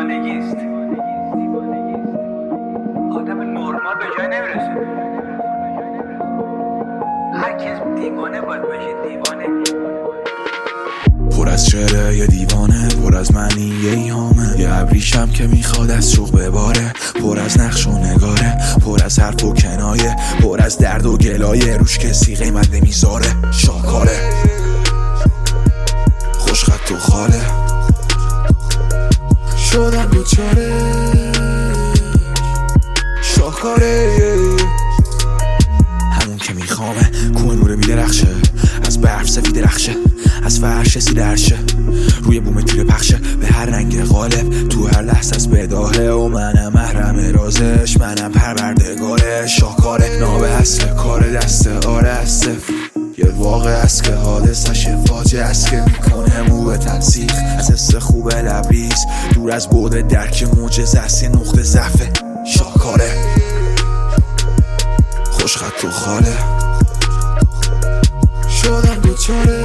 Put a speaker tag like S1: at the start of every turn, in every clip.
S1: دیوانگیست. آدم نرمال به جای نمیرسه. هر کس دیوانه باید بشه دیوانه.
S2: پر از شعره یه دیوانه، پر از معنی یه ایهامه، یه ابریشم که میخواد از شوق بباره، پر از نقش و نگاره، پر از حرف و کنایه، پر از درد و گلایه، روش کسی قیمت نمیذاره. شاکاره خوشخط و خاله، شدم دوچاره شاکاره، همون که میخوامه کوه نوره میدرخشه، از برف سفید رخشه، از فرش سیده عرشه، روی بوم تیر پخشه، به هر رنگ غالب، تو هر لحظه از بداهه، و منم محرم رازش، منم پروردگارش. شاکاره ناب اصل کار دست آره است، یه واقع است که حادثش فاجعه است که میکنه مو به تنسیق از حس خوب لبریز، دور از بعد درک معجزه است، یه نقطه ضعف. شاکاره خوشخط و خاله، شدم دوچاره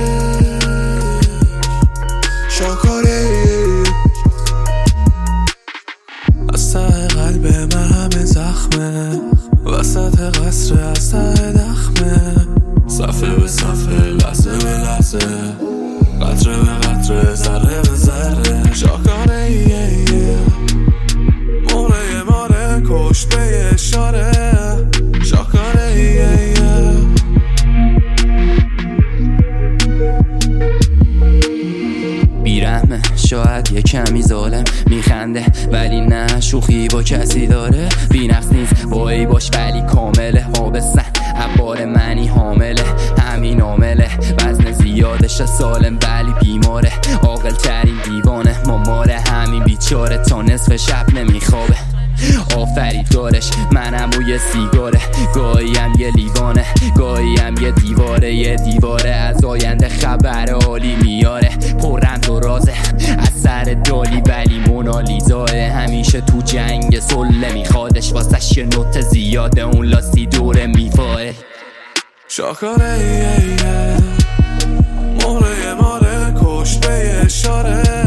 S2: شاکاره، از ته قلب من همه زخمه، وسط قصر از ته دخمه، صفحه به صفحه، لحظه به لحظه، قطره به قطره، ذره به ذره. شاکاره موره ماره کشته اشاره. شاکاره
S3: بیرحمه، شاید یه کمی ظالم، میخنده ولی نه شوخی با کسی داره، بی‌نقص نیست با ای باش ولی کامله، آبستن عبار منی حامله، همین عامله، وزن زیادش سالم ولی بیماره، عاقل ترین دیوانه، ماماره همین بیچاره، تا نصف شب نمیخوابه، آفریدگارش منم و یه سیگاره، گاهیم یه لیوانه، گاهیم یه دیواره، یه دیواره از آینده خبر عالی میاره، پرند و رازه از سر دالی ولی مونالیزاه، همیشه تو جنگ سله میخوادش، واسش یه نوت زیاده، اون لاسی دوره میفاه.
S2: شاکاره موره ماره کشته اشاره.